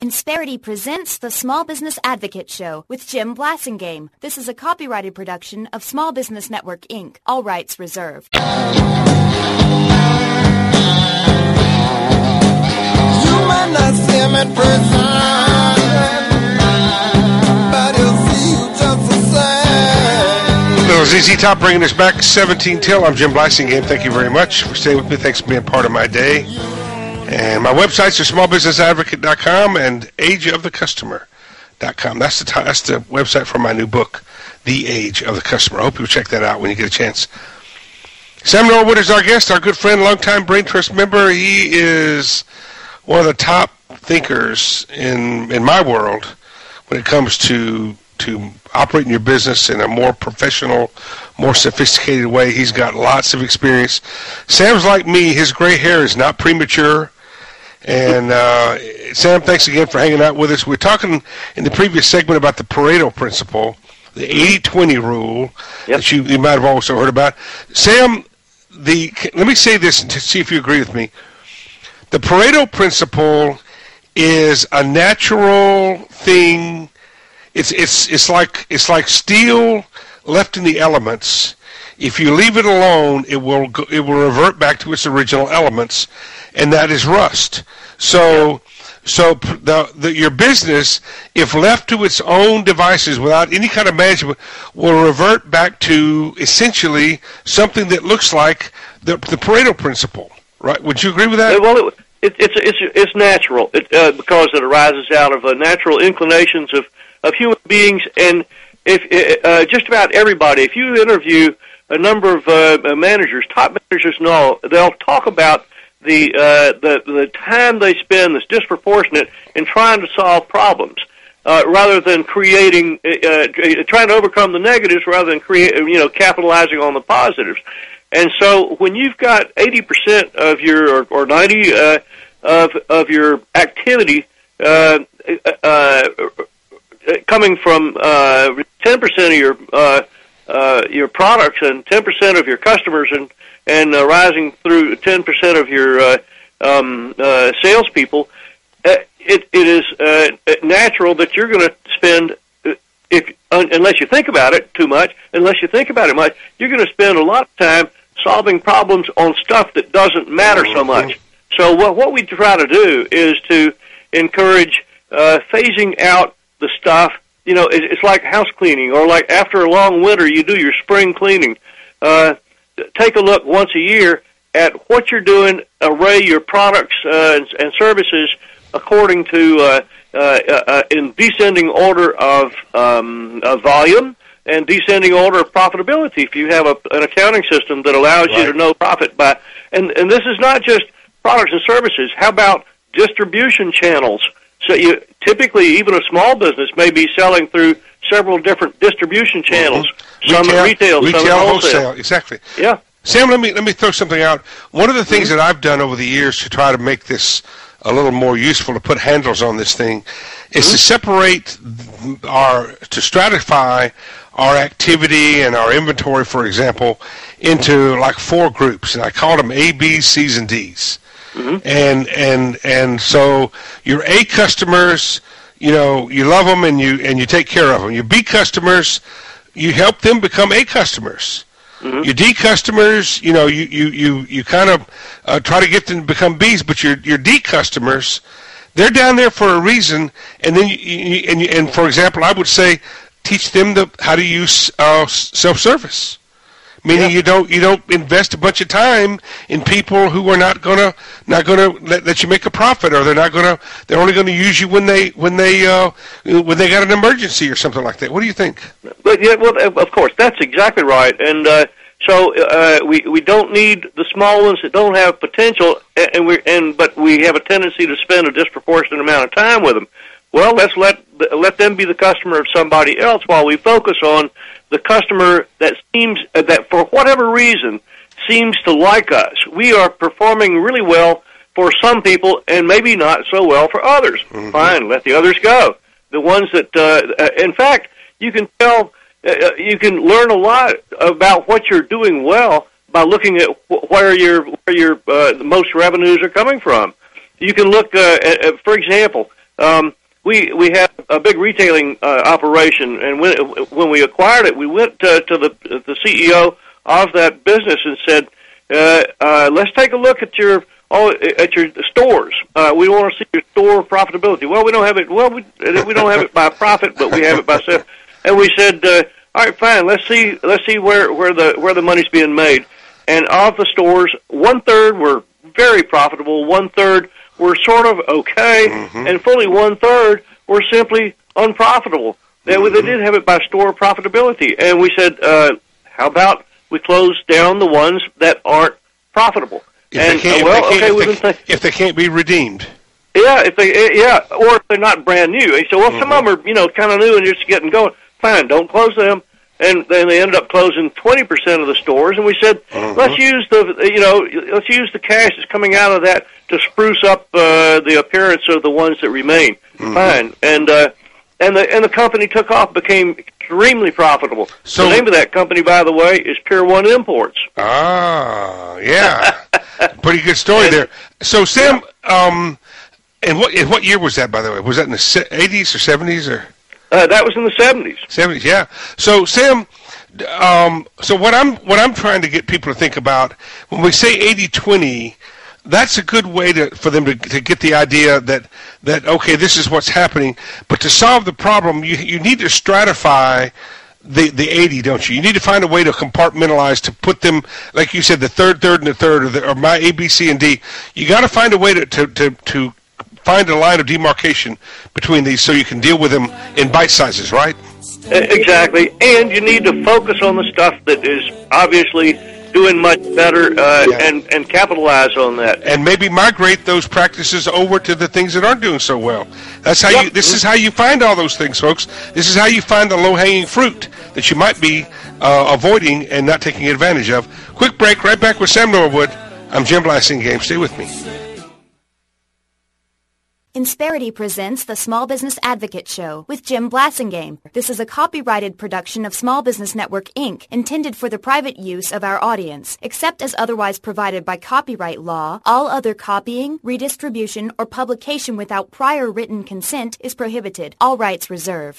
Insperity presents the Small Business Advocate Show with Jim Blasingame. This is a copyrighted production of Small Business Network, Inc. All rights reserved. You might not see him in person, but you'll see you just the same. Little ZZ Top bringing us back 17 till. I'm Jim Blasingame. Thank you very much for staying with me. Thanks for being part of my day. And my websites are smallbusinessadvocate.com and ageofthecustomer.com. That's the website for my new book, The Age of the Customer. I hope you'll check that out when you get a chance. Sam Norwood is our guest, our good friend, longtime Brain Trust member. He is one of the top thinkers in my world when it comes to operating your business in a more professional, more sophisticated way. He's got lots of experience. Sam's like me. His gray hair is not premature. And Sam, thanks again for hanging out with us. We're talking in the previous segment about the Pareto principle, the 80-20 rule that you might have also heard about. Sam, let me say this to see if you agree with me. The Pareto principle is a natural thing. It's like steel left in the elements. If you leave it alone, it will revert back to its original elements, and that is rust. So your business, if left to its own devices without any kind of management, will revert back to essentially something that looks like the Pareto principle. Right? Would you agree with that? Well, it's natural because it arises out of natural inclinations of human beings, and if just about everybody, if you interview a number of managers, top managers, they'll talk about the time they spend that's disproportionate in trying to solve problems, rather than trying to overcome the negatives, rather than capitalizing on the positives. And so, when you've got 80% of your or 90 of your activity coming from 10% of your products and 10% of your customers and rising through 10% of your salespeople, it is natural that you're going to spend, unless you think about it too much, you're going to spend a lot of time solving problems on stuff that doesn't matter so much. So what we try to do is to encourage phasing out the stuff. It's like house cleaning, or like after a long winter, you do your spring cleaning. Take a look once a year at what you're doing, array your products and services according to in descending order of volume and descending order of profitability. If you have an accounting system that allows you to know profit by, and this is not just products and services. How about distribution channels? So typically, even a small business may be selling through several different distribution channels. Some in retail, some in wholesale. Exactly. Yeah. Sam, let me throw something out. One of the things that I've done over the years to try to make this a little more useful, to put handles on this thing, is to separate to stratify our activity and our inventory, for example, into like 4 groups, and I call them A, B's, C's, and D's. And so your A customers, you love them and you take care of them. Your B customers, you help them become A customers. Your D customers, you kind of try to get them to become B's, but your D customers, they're down there for a reason. And then and for example, I would say teach them how to use self-service. Meaning you don't invest a bunch of time in people who are not gonna let you make a profit, or they're only gonna use you when they got an emergency or something like that. What do you think? But of course, that's exactly right. And so we don't need the small ones that don't have potential, but we have a tendency to spend a disproportionate amount of time with them. Well, let's let them be the customer of somebody else while we focus on the customer that for whatever reason seems to like us. We are performing really well for some people and maybe not so well for others. Fine, let the others go. The ones that, in fact, you can learn a lot about what you're doing well by looking at where your most revenues are coming from. You can look at, for example, we have a big retailing operation, and when we acquired it, we went to the CEO of that business and said, let's take a look at your stores. We want to see your store profitability. Well, we don't have it. Well, we don't have it by profit, but we have it by sales. And we said, all right, fine. Let's see where the money's being made. And of the stores, 1/3 were very profitable, 1/3 were sort of okay, and fully 1/3 were simply unprofitable. They didn't have it by store profitability. And we said, how about we close down the ones that aren't profitable? If they can't be redeemed. Yeah, or if they're not brand new. And so, some of them are, kind of new and just getting going. Fine, don't close them. And then they ended up closing 20% of the stores. And we said, let's use the cash that's coming out of that to spruce up the appearance of the ones that remain. Fine, and the company took off, became extremely profitable. So, the name of that company, by the way, is Pier 1 Imports. Ah, yeah. Pretty good story there. So, Sam, and what year was that, by the way? Was that in the 80s or 70s? Or? That was in the 70s. 70s, yeah. So, Sam, so what I'm trying to get people to think about, when we say 80-20, that's a good way for them to get the idea that okay, this is what's happening. But to solve the problem, you need to stratify the 80, don't you? You need to find a way to compartmentalize, to put them, like you said, the third, and the third, or my A, B, C, and D. You got to find a way to find a line of demarcation between these so you can deal with them in bite sizes, right? Exactly. And you need to focus on the stuff that is obviously doing much better and capitalize on that. And maybe migrate those practices over to the things that aren't doing so well. That's how this is how you find all those things, folks. This is how you find the low-hanging fruit that you might be avoiding and not taking advantage of. Quick break, right back with Sam Norwood. I'm Jim Blasingame. Stay with me. Insperity presents the Small Business Advocate Show with Jim Blasingame. This is a copyrighted production of Small Business Network, Inc., intended for the private use of our audience. Except as otherwise provided by copyright law, all other copying, redistribution, or publication without prior written consent is prohibited. All rights reserved.